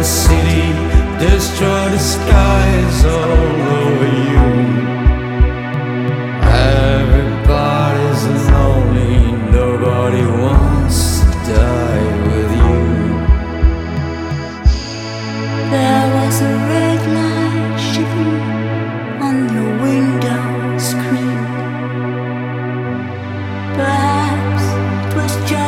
city, destroy the skies all over you. Everybody's lonely, nobody wants to die with you. There was a red light shining on your window screen. Perhaps it was just